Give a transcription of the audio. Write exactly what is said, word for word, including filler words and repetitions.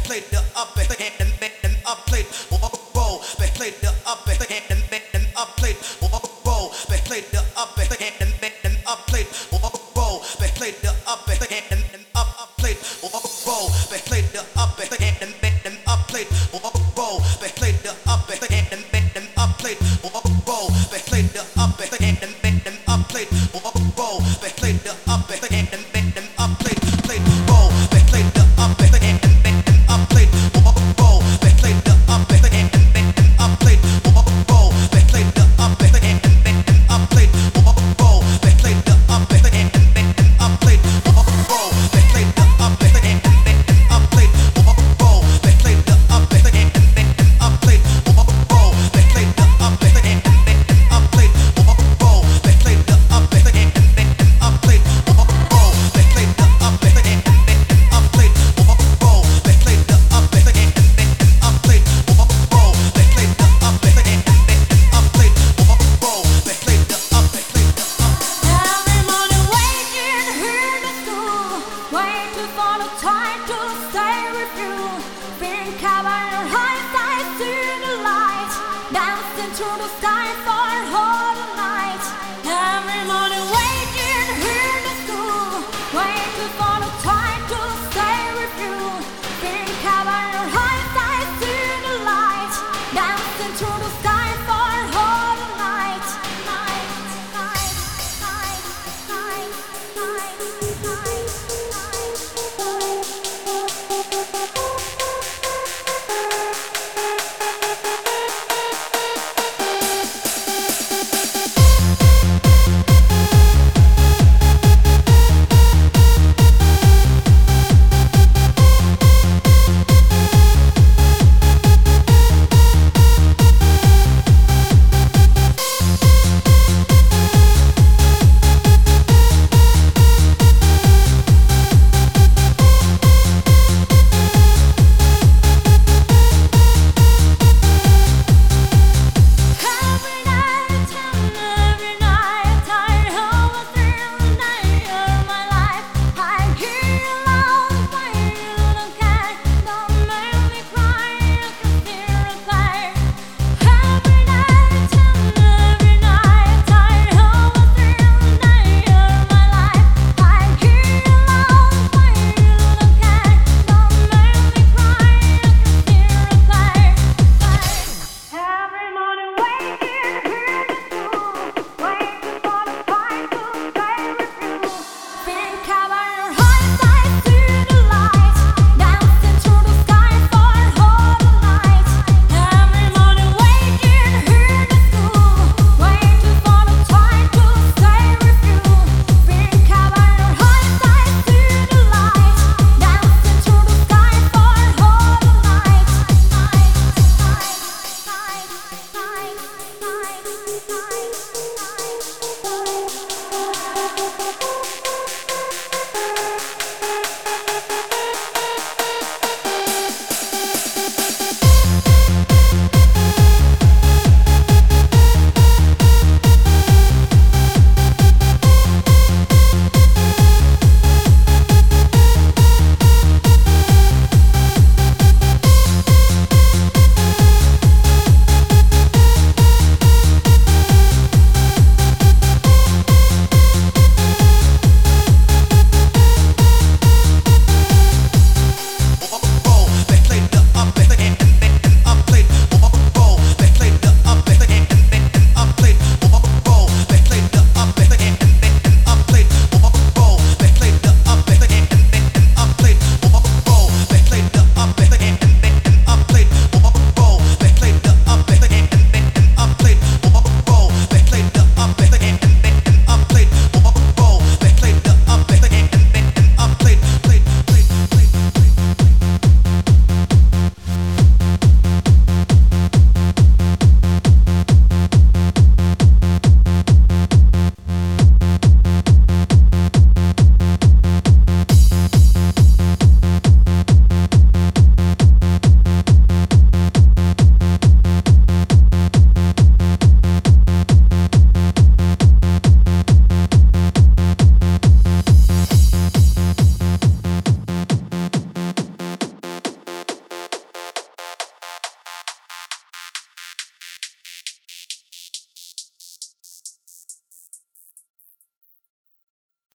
played the up and and and up played roll. They played the up and and and up played roll. They played the up and and and up played roll. They played the up and and and up played roll. They played the up and and and up played roll. They played the up and and and up played roll. They played the up and and and up played roll. They played the up and and and up played played roll. They played the up and and and up played roll. They played the up and and and up played roll. They played the up and and and up played roll. They played the up and and and up played roll. They played the up and and and up played roll. They played the up and and and up played roll. They played the up and and and up played roll. They played the up and and and up played roll. They played the up and and and up played roll. They played the up and and and up played roll. They played the up and and and up played roll. They played the up and played the up. Every morning waking here to school, waiting for the time to stay with you. Think about your eyes, I see the light, dancing through the sky for home.